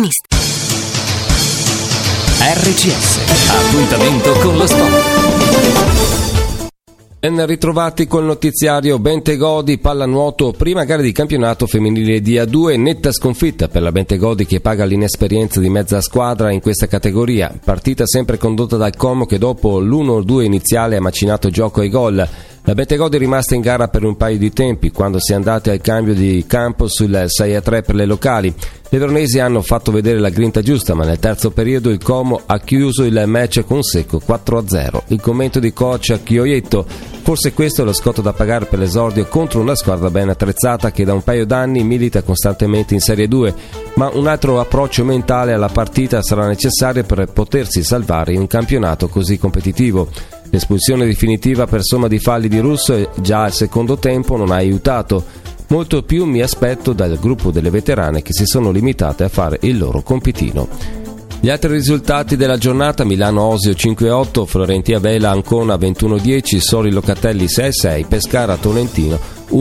professionisti. RCS, appuntamento con lo sport. Ben ritrovati col notiziario Bentegodi pallanuoto, prima gara di campionato femminile di A2, netta sconfitta per la Bentegodi che paga l'inesperienza di mezza squadra in questa categoria, partita sempre condotta dal Como che dopo l'1-2 iniziale ha macinato gioco e gol. La Bentegodi è rimasta in gara per un paio di tempi quando si è andati al cambio di campo sul 6-3 per le locali. Le veronesi hanno fatto vedere la grinta giusta, ma nel terzo periodo il Como ha chiuso il match con secco 4-0. Il commento di coach Chioietto: forse questo è lo scotto da pagare per l'esordio contro una squadra ben attrezzata che da un paio d'anni milita costantemente in Serie 2, ma un altro approccio mentale alla partita sarà necessario per potersi salvare in un campionato così competitivo. L'espulsione definitiva per somma di falli di Russo già al secondo tempo non ha aiutato. Molto più mi aspetto dal gruppo delle veterane che si sono limitate a fare il loro compitino. Gli altri risultati della giornata: Milano Osio 5-8, Florentia Vela Ancona 21-10, Sori Locatelli 6-6, Pescara Tolentino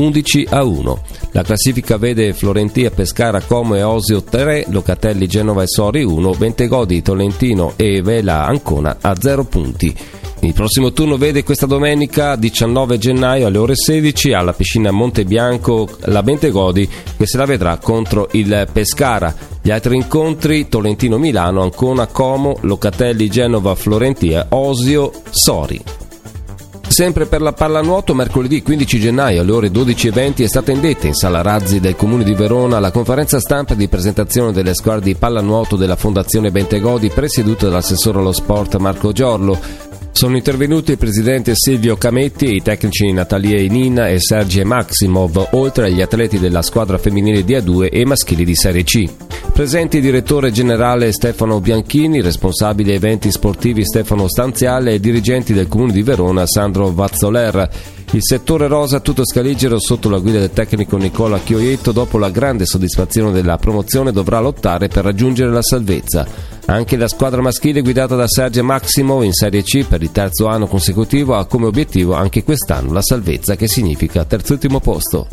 11-1. La classifica vede Florentia, Pescara, Como e Osio 3, Locatelli, Genova e Sori 1, Bentegodi, Tolentino e Vela Ancona a 0 punti. Il prossimo turno vede questa domenica 19 gennaio alle ore 16 alla piscina Montebianco la Bentegodi che se la vedrà contro il Pescara. Gli altri incontri: Tolentino Milano, Ancona Como, Locatelli Genova Florentia, Osio Sori. Sempre per la pallanuoto, mercoledì 15 gennaio alle ore 12:20 è stata indetta in Sala Razzi del Comune di Verona la conferenza stampa di presentazione delle squadre di pallanuoto della Fondazione Bentegodi presieduta dall'assessore allo sport Marco Giorlo. Sono intervenuti il presidente Silvio Cametti e i tecnici Natalia Nina e Sergio Maximov, oltre agli atleti della squadra femminile di A2 e maschili di Serie C. Presenti il direttore generale Stefano Bianchini, responsabile eventi sportivi Stefano Stanziale e dirigenti del Comune di Verona Sandro Vazzoler. Il settore rosa tutto scaligero sotto la guida del tecnico Nicola Chioietto, dopo la grande soddisfazione della promozione, dovrà lottare per raggiungere la salvezza. Anche la squadra maschile guidata da Sergio Maximo in Serie C per il terzo anno consecutivo ha come obiettivo anche quest'anno la salvezza, che significa terzultimo posto.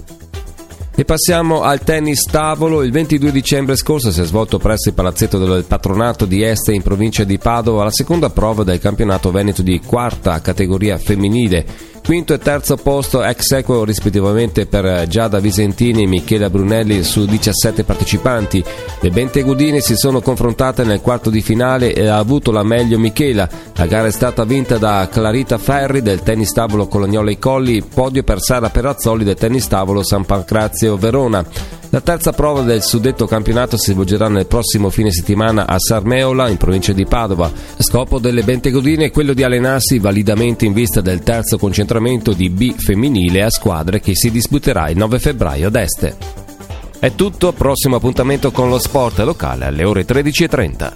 E passiamo al tennis tavolo. Il 22 dicembre scorso si è svolto presso il palazzetto del patronato di Este in provincia di Padova la seconda prova del campionato veneto di quarta categoria femminile. Quinto e terzo posto ex aequo rispettivamente per Giada Visentini e Michela Brunelli su 17 partecipanti. Le bentegudine si sono confrontate nel quarto di finale e ha avuto la meglio Michela. La gara è stata vinta da Clarita Ferri del tennis tavolo Colognola i Colli, podio per Sara Perazzoli del tennis tavolo San Pancrazio Verona. La terza prova del suddetto campionato si svolgerà nel prossimo fine settimana a Sarmeola, in provincia di Padova. Scopo delle bentegudine è quello di allenarsi validamente in vista del terzo concentramento di B femminile a squadre che si disputerà il 9 febbraio ad Este. È tutto, prossimo appuntamento con lo sport locale alle ore 13:30.